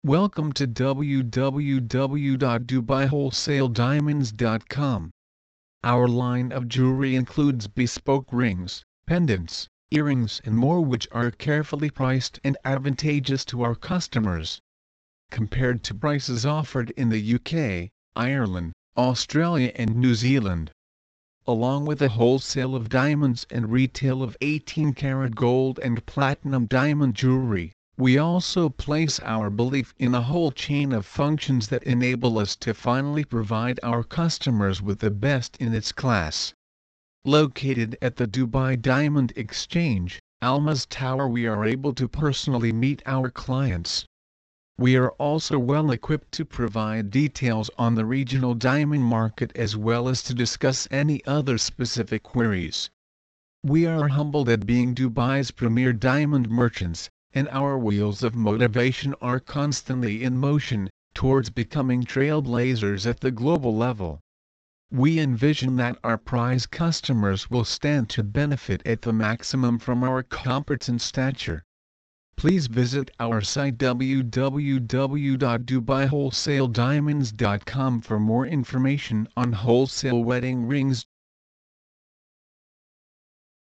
Welcome to www.dubaiwholesalediamonds.com. Our line of jewelry includes bespoke rings, pendants, earrings and more, which are carefully priced and advantageous to our customers. Compared to prices offered in the UK, Ireland, Australia and New Zealand. Along with a wholesale of diamonds and retail of 18-karat gold and platinum diamond jewelry, we also place our belief in a whole chain of functions that enable us to finally provide our customers with the best in its class. Located at the Dubai Diamond Exchange, Almaz Tower, we are able to personally meet our clients. We are also well equipped to provide details on the regional diamond market as well as to discuss any other specific queries. We are humbled at being Dubai's premier diamond merchants, and our wheels of motivation are constantly in motion towards becoming trailblazers at the global level. We envision that our prize customers will stand to benefit at the maximum from our competent stature. Please visit our site www.dubaiwholesalediamonds.com for more information on wholesale wedding rings,